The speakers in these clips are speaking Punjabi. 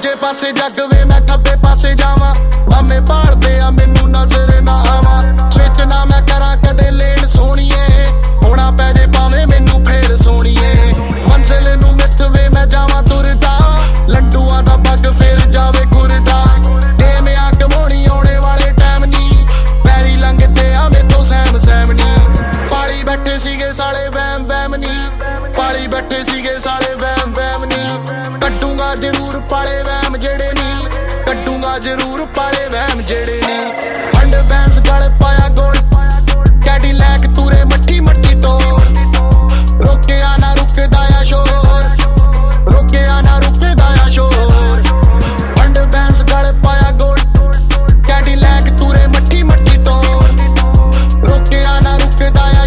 सज्जे पासे जग वे मैं खब्बे पासे जावां मामे भालदे आ मैनू नजर ना आवां स्विच ना मैं करा कदे लेन सोहणीए होना पै जे भावें मैनू फेर सोहणीए मंजिल नू मिथवे मैं जावां तुरदा लंडूआं दा पग फिर जावे घुरदा एवें अग मोणी आउणे वाले टाइम नी पैरी लंघदे आ मेथों सैम सैम नी पाली बैठे सीगे साले वैम वैम नी पाली बैठे सीगे साले वैम वैम नी कड्डूंगा जरूर पाले वैम जेड़े नी कड्डूंगा जरूर पाले वैम जेड़े नी फंड बैंस गल पाया गोल कैडीलैक तूरे मट्ठी मट्ठी तोड़ रोके आना रुकदा आ शोर रोके आना रुकदा आ शोर फंड बैंस गल पाया गोल कैडीलैक तूरे मट्ठी मट्ठी तोड़ रोके आना रुकदा आ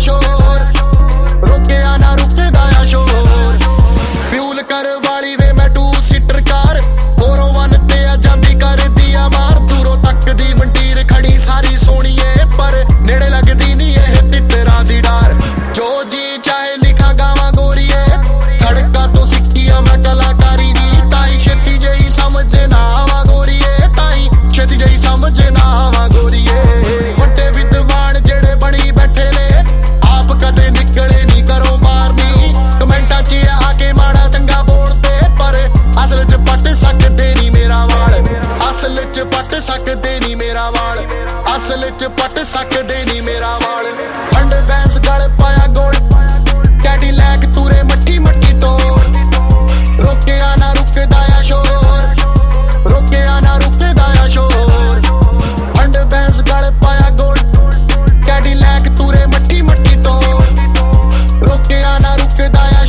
शोर रोके आना रुकदा आ शोर फ्यूल कर वाली वे मैं टू सीटर कार होरो वन ते आ जांदी कर दिया मार दूरों तक दी मंडीर खड़ी सारी सोहणीए पर नेड़े लगदी नी एह तितरां दी डार जो जी चाहे लिखा गावां गोरीए सड़कां तो सिक्की आ मैं कलाकारी दी ताई छेती जही समझ ना आवां गोरीए ताई छेती जही समझ ना आवां गोरीए वड्डे विद्वान जेड़े बणी बैठे ने आप कदे निकले नी घरों बाहर नी कमेंटां च आके माड़ा चंगा बोलदे पर असल च पट सकदे नी मेरा वाल असल च पट सकदे नी मेरा वाल असल च पट सकदे नी मेरा वाल फंड बैंस गल पाया गोल कैडीलैक तूरे मट्ठी मट्ठी तोड़ रोके आना रुकदा आ शोर रोके आना रुकदा आ शोर फंड बैंस गल पाया गोल कैडीलैक तूरे मट्ठी मट्ठी तोड़ रोके आना रुकदा आ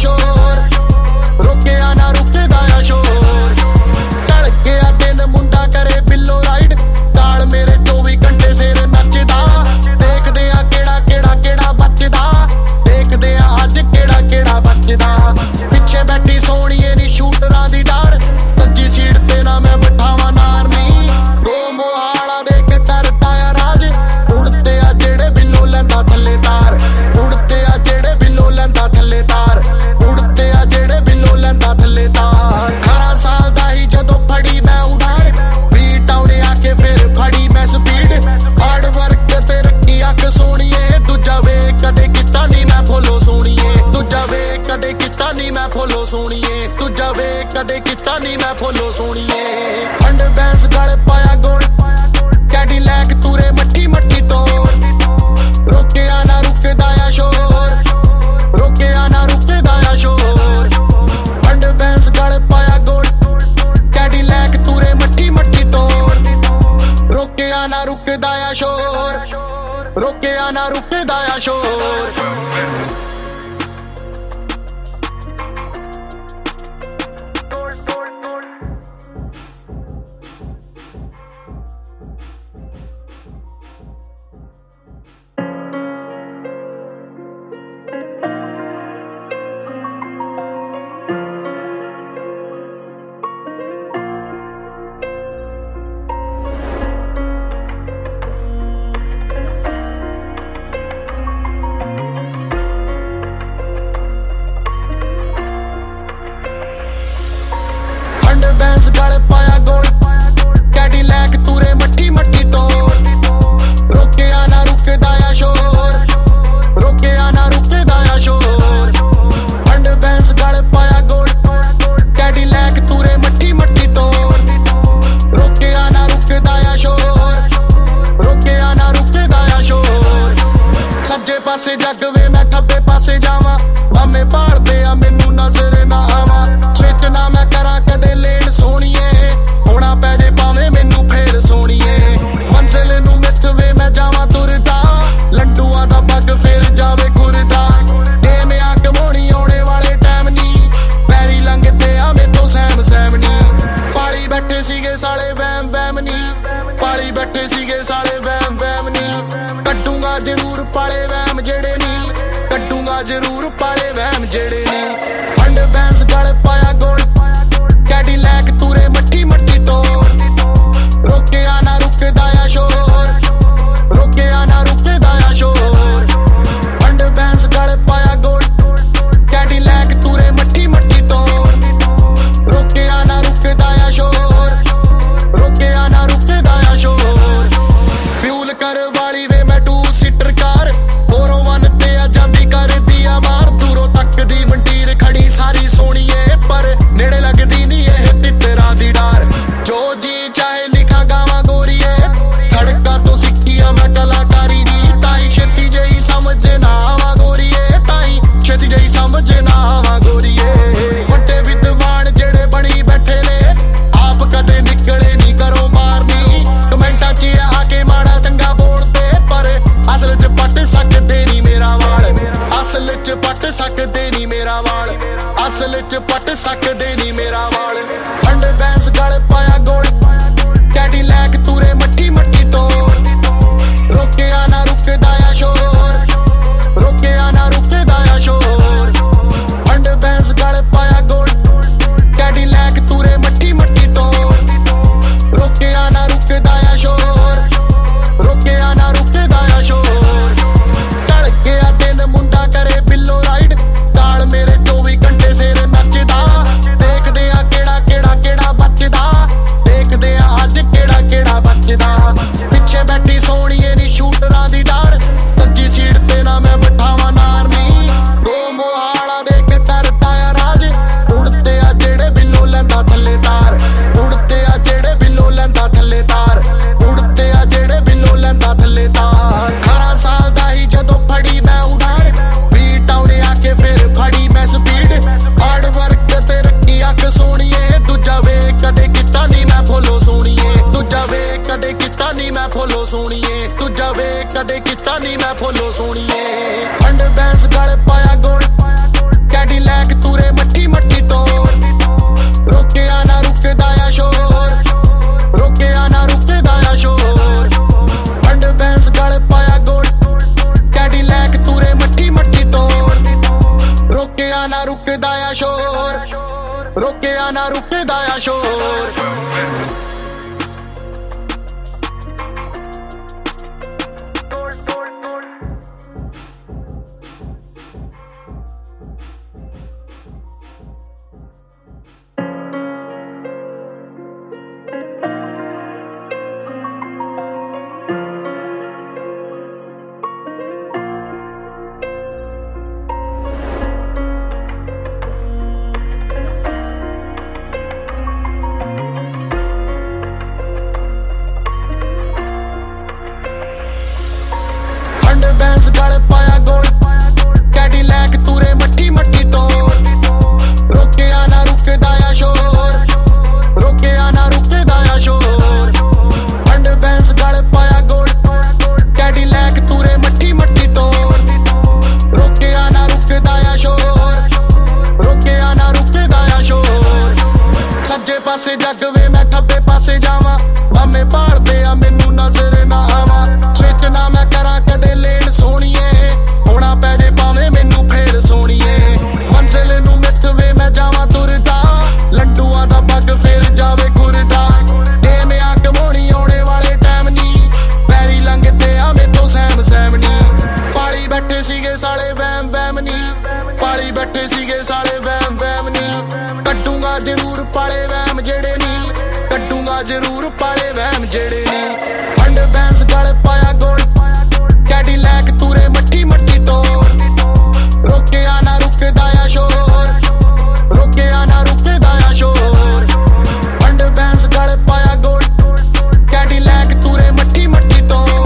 शोर रोके आना रुकदा आ शोर ढल गया दिन मुंडा करे बिल्लो राइड ताल मेरे 24 घंटे सिर नचदा देखदे आ केड़ा केड़ा केड़ा बचदा देखदे आ अज केड़ा केड़ा बचदा पिछे बैठी सोहणीए नी शूटरां दी डार सज्जी सीट ते ना मैं बिठावां नार नी गो मोहाला देख करदा आ राज उड़ते आ जेड़े बिल्लो लैंदा थल्ले तार उड़ते आ जेड़े बिल्लो लैंदा थल्ले तार उड़ते आ जेड़े बिल्लो लैंदा थल्ले तार 18 साल दा ही जदों फड़ी मैं उडार बीट आउणे आके फिर फड़ी मैं स्पीड हार्ड वर्क ते रखी अख सोहणीए दूजा वे कदे कीता नी मैं फॉलो सोहणीए दूजा वे कदे कीता नी मैं फॉलो सोहणीए दूजा वे कदे कीता नी मैं फॉलो सोहणीए फंड बैंस गल पाया गोल कैडीलैक तूरे मट्ठी मट्ठी तोड़ रोके आना रुकदा आ शोर रोके आना रुकदा आ शोर फंड बैंस गल पाया गोल कैडीलैक तूरे मट्ठी मट्ठी तोड़ रोके आना रुकदा आ शोर रोके आना रुकदा आ शोर बैंस गल पाया गोल कैडीलैक तूरे मट्ठी मट्ठी तोड़ रोके आना रुकदा आ शोर रोके आना रुकदा आ शोर फंड बैंस गल पाया गोल कैडीलैक तूरे मट्ठी मट्ठी तोड़ रोके आना रुकदा आ शोर रोके आना रुकदा आ शोर सज्जे पासे जग वे मैं खब्बे पासे जावां मामे भालदे आ मैनू नजर ना आवां स्विच ना मैं करा कदे लेन सोहणीए होना पै जे भावें मैनू फेर सोहणीए मंजिल नू मिथवे मैं जावां तुरदा लंडूआं दा पग फिर जावे घुरदा एवें अग मोणी आउणे वाले टाइम नी पैरी लंघदे आ मेथों सैम सैम नी पाली बैठे सीगे साले वैम वैम नी पाली बैठे सीगे साले वैम वैम नी कड्डूंगा जरूर पाले वैम जेड़े नी कड्डूंगा जरूर पाले वैम जेड़े नी फंड बैंस गल पाया गोल कैडीलैक तूरे मट्ठी मट्ठी तोड़ रोके आना रुकदा आ शोर रोके आना रुकदा आ शोर फंड बैंस गल पाया गोल कैडीलैक तूरे मट्ठी मट्ठी तोड़ रोके आना रुकदा आ शोर ਪਾਸੇ ਜੱਗ ਵੇ ਮੈਂ ਖੱਬੇ ਪਾਸੇ ਜਾਵਾਂ ਮਾਮੇ ਭਾਲਦੇ ਆ ਮੈਨੂੰ ਨਜ਼ਰ ਨਾ ਆਵਾਂ ਸਵਿਚ ਨਾ ਮੈਂ ਕਰਾਂ ਕਦੇ ਲੈਣ ਸੋਹਣੀਏ ਹੋਣਾ ਪੈ ਜੇ ਭਾਵੇਂ ਮੈਨੂੰ ਫੇਰ ਸੋਹਣੀਏ ਮੰਜ਼ਿਲ ਨੂੰ ਮਿੱਥਵੇ ਮੈਂ ਜਾਵਾਂ ਤੁਰਦਾ ਲੰਡੂਆਂ ਦਾ ਪੱਗ ਫੇਰ ਜਾਵੇ ਗੁਰਦਾ ਇਹ ਮੈਂ ਆ ਕਮਾਉਣੀ ਆਉਣੇ ਵਾਲੇ ਟਾਈਮ ਨੀ ਪੈਰੀ ਲੰਘਦੇ ਆ ਮੇਤੋਂ ਸਹਿਮ ਸਹਿਮ ਨੀ ਪਾਲੀ ਬੈਠੇ ਸੀਗੇ ਸਾਲੇ ਵਹਿਮ ਵਹਿਮ ਨੀ ਪਾਲੀ ਬੈਠੇ ਸੀਗੇ ਸਾਲੇ ਵਹਿਮ ਵਹਿਮ ਨੀ ਕੱਢੂੰਗਾ ਜ਼ਰੂਰ ਪਾਲੇ ਵਹਿਮ ਜਿਹੜੇ ਨੀ ਕੱਢੂੰਗਾ ਜ਼ਰੂਰ ਪਾਲੇ ਵਹਿਮ ਜਿਹੜੇ ਨੀ ਫੰਡ ਬੈਂਸ ਗਲ ਪਾਇਆ ਗੋਲ ਕੈਡੀਲੈਕ ਤੂਰੇ ਮੱਠੀ ਮੱਠੀ ਤੋੜ ਰੋਕਿਆ ਨਾ ਰੁਕਦਾ ਆ ਸ਼ੋਰ ਰੋਕਿਆ ਨਾ ਰੁਕਦਾ ਆ ਸ਼ੋਰ ਫੰਡ ਬੈਂਸ ਗਲ ਪਾਇਆ ਗੋਲ ਕੈਡੀਲੈਕ ਤੂਰੇ ਮੱਠੀ ਮੱਠੀ ਤੋੜ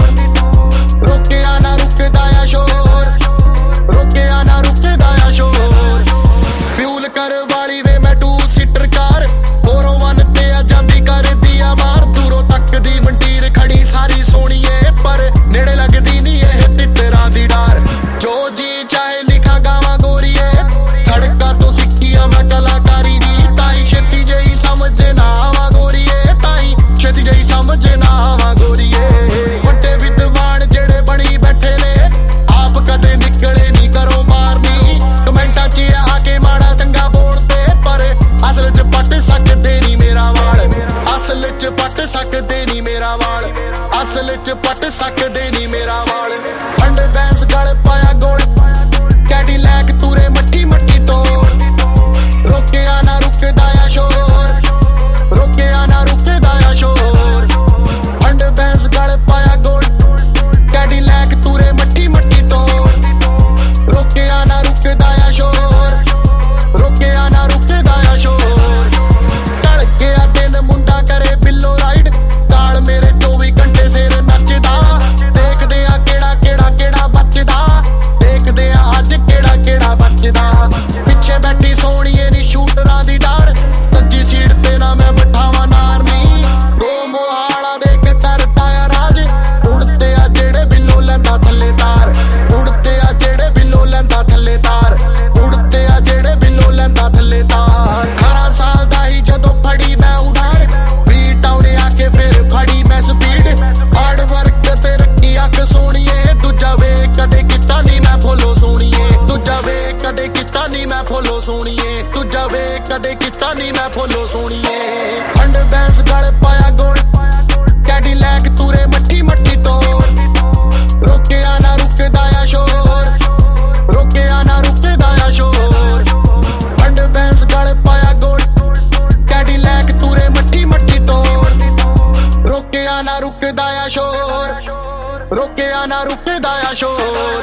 ਰੋਕਿਆ ਨਾ ਰੁਕਦਾ ਆ ਸ਼ੋਰ ਰੋਕਿਆ ਨਾ ਰੁਕਦਾ ਆ ਸ਼ੋਰ ਫਿਊਲ ਕਰ ਵਾਲੀ ਵੇ ਮੈਂ 2 ਸੀਟਰ ਕਾਰ 401 ਤੇ ਆ ਜਾਂਦੀ ਕਰਦੀ ਆ ਮਾਰ ਦੂਰੋਂ ਤੱਕ ਦੀ ਮੰਡੀਰ ਖੜੀ ਸਾਰੀ ਸੋਹਣੀਏ ਪਰ ਨੇੜੇ ਲੱਗਦੀ ਨੀ ਇਹ ਤਿੱਤਰਾਂ ਦੀ ਡਾਰ ਜੋ ਜੀ ਚਾਹੇ ਲਿਖਾ ਗਾਵਾਂ ਗੋਰੀਏ ਸੜਕਾਂ ਤੋਂ ਸਿੱਖੀ ਆ ਮੈਂ ਕਲਾਕਾਰੀ ਦੀ ਤਾਈ ਛੇਤੀ ਜਿਹੀ ਸਮਝ ਨਾ ਆਵਾਂ ਗੋਰੀਏ ਤਾਈ ਛੇਤੀ ਜਿਹੀ ਸਮਝ ਨਾ ਆਵਾਂ ਗੋਰੀਏ ਵੱਡੇ ਵਿਦਵਾਨ ਜਿਹੜੇ ਬਣੀ ਬੈਠੇ ਨੇ ਆਪ ਕਦੇ ਨਿਕਲੇ ਨੀ ਘਰੋਂ ਬਾਹਰ ਨੀ ਕਮੈਂਟਾਂ 'ਚ ਆ ਕੇ ਮਾੜਾ ਚੰਗਾ ਬੋਲਦੇ ਪਰ ਅਸਲ 'ਚ ਪੱਟ ਸਕਦੇ ਨੀ ਮੇਰਾ ਵਾਲ ਅਸਲ 'ਚ ਪੱਟ ਸਕਦੇ ਨੀ ਮੇਰਾ ਵਾਲ ਅਸਲ 'ਚ ਪੱਟ ਸਕਦੇ ਨੀ ਮੇਰਾ ਵਾਲ ਫੰਡ ਬੈਂਸ ਗਲ ਪਾਇਆ ਗੋਲ ਕੈਡੀਲੈਕ ਤੂਰੇ ਮੱਠੀ ਮੱਠੀ ਤੋੜ ਰੋਕਿਆ ਨਾ ਰੁਕਦਾ ਆ ਸ਼ੋਰ ਰੋਕਿਆ ਨਾ ਰੁਕਦਾ ਆ ਸ਼ੋਰ ਫੰਡ ਬੈਂਸ ਗਲ ਪਾਇਆ ਗੋਲ ਕੈਡੀਲੈਕ ਤੂਰੇ ਮੱਠੀ ਮੱਠੀ ਤੋੜ ਰੋਕਿਆ ਨਾ ਰੁਕਦਾ ਆ ਸ਼ੋਰ ਰੋਕਿਆ ਨਾ ਰੁਕਦਾ ਆ ਸ਼ੋਰ ਢਲ ਗਿਆ ਦਿਨ ਮੁੰਡਾ ਕਰੇ ਬਿੱਲੋ ਰਾਈਡ ਕਾਲ ਮੇਰੇ 24 ਘੰਟੇ ਸਿਰ ਨੱਚਦਾ ਦੇਖਦੇ ਆ ਕਿਹੜਾ ਕਿਹੜਾ ਕਿਹੜਾ ਬਚਦਾ ਦੇਖਦੇ ਆ ਅੱਜ ਕਿਹੜਾ ਕਿਹੜਾ ਬਚਦਾ ਪਿੱਛੇ ਬੈਠੀ ਸੋਹਣੀਏ ਨੀ ਸ਼ੂਟਰਾਂ ਦੀ ਡਾਰ ਸੱਜੀ ਸੀਟ ਤੇ ਨਾ ਮੈਂ ਬਿਠਾਵਾਂ ਨਾਰ ਨੀ ਦੋ ਮੋਹਾਲਾ ਦੇ ਕੇ ਕਰਦਾ ਆ ਰਾਜ ਉੜਦੇ ਆ ਜਿਹੜੇ ਬਿੱਲੋ ਲੈਂਦਾ ਥੱਲੇ ਤਾਰ ਉੜਦੇ ਆ ਜਿਹੜੇ ਬਿੱਲੋ ਲੈਂਦਾ ਥੱਲੇ ਤਾਰ ਉੜਦੇ ਆ ਜਿਹੜੇ ਬਿੱਲੋ ਲੈਂਦਾ ਥੱਲੇ ਤਾਰ 18 ਸਾਲ ਦਾ ਹੀ ਜਦੋਂ ਫੜੀ ਮੈਂ ਉਡਾਰ ਬੀਟ ਆਉਣੇ ਆ ਕੇ ਫਿਰ ਫੜੀ ਮੈਂ ਸਪੀਡ ਹਾਰਡ ਵਰਕ ਤੇ ਰੱਖੀ ਅੱਖ ਸੋਹਣੀਏ ਦੂਜਾ ਵੇ ਕਦੇ ਕੀਤਾ ਨੀ ਮੈਂ ਫੋਲੋ ਸੋਹਣੀਏ ਦੂਜਾ ਵੇ ਕਦੇ ਕੀਤਾ ਨੀ ਮੈਂ ਫੋਲੋ ਸੋਹਣੀਏ ਦੂਜਾ ਵੇ ਕਦੇ ਕੀਤਾ ਨੀ ਮੈਂ ਫੋਲੋ ਸੋਹਣੀਏ ਫੰਡ ਬੈਂਸ ਗਲ ਪਾਇਆ ਗੋਲ ਕੈਡੀਲੈਕ ਤੂਰੇ ਮੱਠੀ ਮੱਠੀ ਤੋੜ ਰੋਕਿਆ ਨਾ ਰੁਕਦਾ ਆ ਸ਼ੋਰ ਰੋਕਿਆ ਨਾ ਰੁਕਦਾ ਆ ਸ਼ੋਰ ਫੰਡ ਬੈਂਸ ਗਲ ਪਾਇਆ ਗੋਲ ਕੈਡੀਲੈਕ ਤੂਰੇ ਮੱਠੀ ਮੱਠੀ ਤੋੜ ਰੋਕਿਆ ਨਾ ਰੁਕਦਾ ਆ ਸ਼ੋਰ ਰੋਕਿਆ ਨਾ ਰੁਕਦਾ ਆ ਸ਼ੋਰ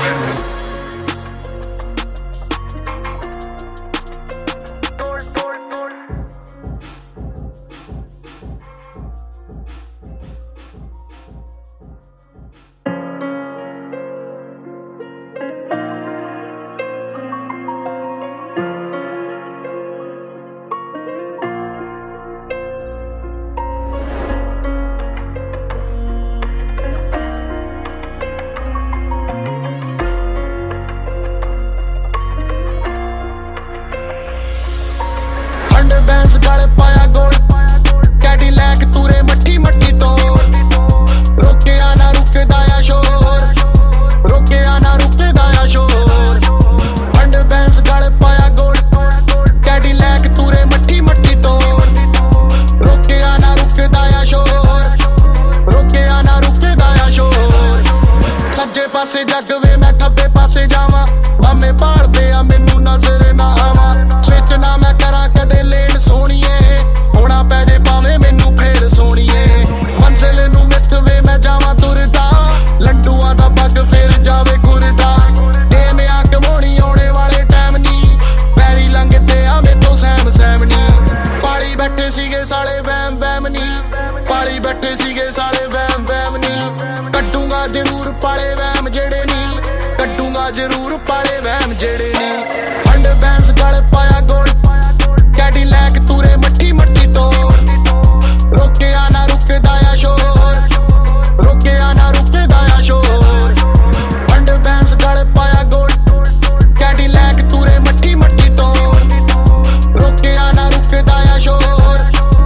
ਬੈਂਸ ਗਲ ਪਾਇਆ ਗੋਲ ਕੈਡੀਲੈਕ ਤੂਰੇ ਮੱਠੀ ਮੱਠੀ ਤੋੜ ਰੋਕਿਆ ਨਾ ਰੁਕਦਾ ਆ ਸ਼ੋਰ ਰੋਕਿਆ ਨਾ ਰੁਕਦਾ ਆ ਸ਼ੋਰ ਫੰਡ ਬੈਂਸ ਗਲ ਪਾਇਆ ਗੋਲ ਕੈਡੀਲੈਕ ਤੂਰੇ ਮੱਠੀ ਮੱਠੀ ਤੋੜ ਰੋਕਿਆ ਨਾ ਰੁਕਦਾ ਆ ਸ਼ੋਰ ਰੋਕਿਆ ਨਾ ਰੁਕਦਾ ਆ ਸ਼ੋਰ ਸੱਜੇ ਪਾਸੇ ਜੱਗ ਵੇ ਮੈਂ ਖੱਬੇ ਪਾਸੇ ਜਾਵਾਂ ਮਾਮੇ ਭਾਲਦੇ ਆ ਮੈਨੂੰ ਨਜ਼ਰ ਨਾ ਆਵਾਂ ਸਵਿਚ ਨਾ ਮੈਂ ਕਰਾਂ ਕਦੇ ਲੈਣ ਸੋਹਣੀਏ ਹੋਣਾ ਪੈ ਜੇ ਭਾਵੇਂ ਮੈਨੂੰ ਫੇਰ ਸੋਹਣੀਏ ਮੰਜ਼ਿਲ ਨੂੰ ਮਿੱਥਵੇ ਮੈਂ ਜਾਵਾਂ ਤੁਰਦਾ ਲੰਡੂਆਂ ਦਾ ਪੱਗ ਫੇਰ ਜਾਵੇ ਗੁਰਦਾ ਇਹ ਮੈਂ ਆ ਕਮਾਉਣੀ ਆਉਣੇ ਵਾਲੇ ਟਾਈਮ ਨੀ ਪੈਰੀ ਲੰਘਦੇ ਆ ਮੇਤੋਂ ਸਹਿਮ ਸਹਿਮ ਨੀ ਪਾਲੀ ਬੈਠੇ ਸੀਗੇ ਸਾਲੇ ਵਹਿਮ ਵਹਿਮ ਨੀ ਪਾਲੀ ਬੈਠੇ ਸੀਗੇ ਸਾਲੇ ਵਹਿਮ ਵਹਿਮ ਨੀ ਕੱਢੂੰਗਾ ਜ਼ਰੂਰ ਪਾਲੇ ਵਹਿਮ ਜਿਹੜੇ ਨੀ ਕੱਢੂੰਗਾ ਜ਼ਰੂਰ ਪਾਲੇ ਵਹਿਮ ਜਿਹੜੇ ਨੀ ਫੰਡ ਬੈਂਸ ਗਲ ਪਾਇਆ ਗੋਲ ਕੈਡੀਲੈਕ ਤੂਰੇ ਮੱਠੀ ਮੱਠੀ ਤੋੜ ਰੋਕਿਆ ਨਾ ਰੁਕਦਾ ਆ ਸ਼ੋਰ ਰੋਕਿਆ ਨਾ ਰੁਕਦਾ ਆ ਸ਼ੋਰ ਫੰਡ ਬੈਂਸ ਗਲ ਪਾਇਆ ਗੋਲ ਕੈਡੀਲੈਕ ਤੂਰੇ ਮੱਠੀ ਮੱਠੀ ਤੋੜ ਰੋਕਿਆ ਨਾ ਰੁਕਦਾ ਆ ਸ਼ੋਰ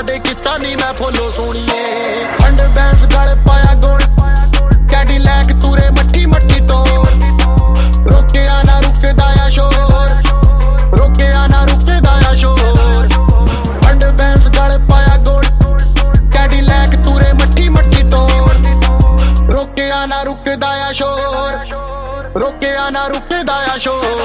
ਕਦੇ ਕੀਤਾ ਨਹੀਂ ਮੈਂ ਫੋਲੋ ਸੋਣੀਏ ਅੰਡਰ ਬੈਂਸ ਗਲ ਪਾਇਆ ਗੋਲ ਕੈਡੀਲੈਕ ਤੂਰੇ ਮੱਠੀ ਮੱਠੀ ਤੋੜ ਰੋਕਿਆ ਨਾ ਰੁਕਦਾ ਆ ਸ਼ੋਰ ਰੋਕਿਆ ਨਾ ਰੁਕਦਾ ਆ ਸ਼ੋਰ ਅੰਡਰ ਬੈਂਸ ਗਲ ਪਾਇਆ ਗੋਲ ਕੈਡੀਲੈਕ ਤੂਰੇ ਮੱਠੀ ਮੱਠੀ ਤੋੜ ਰੋਕਿਆ ਨਾ ਰੁਕਦਾ ਆ ਸ਼ੋਰ ਰੋਕਿਆ ਨਾ ਰੁਕਦਾ ਆ ਸ਼ੋਰ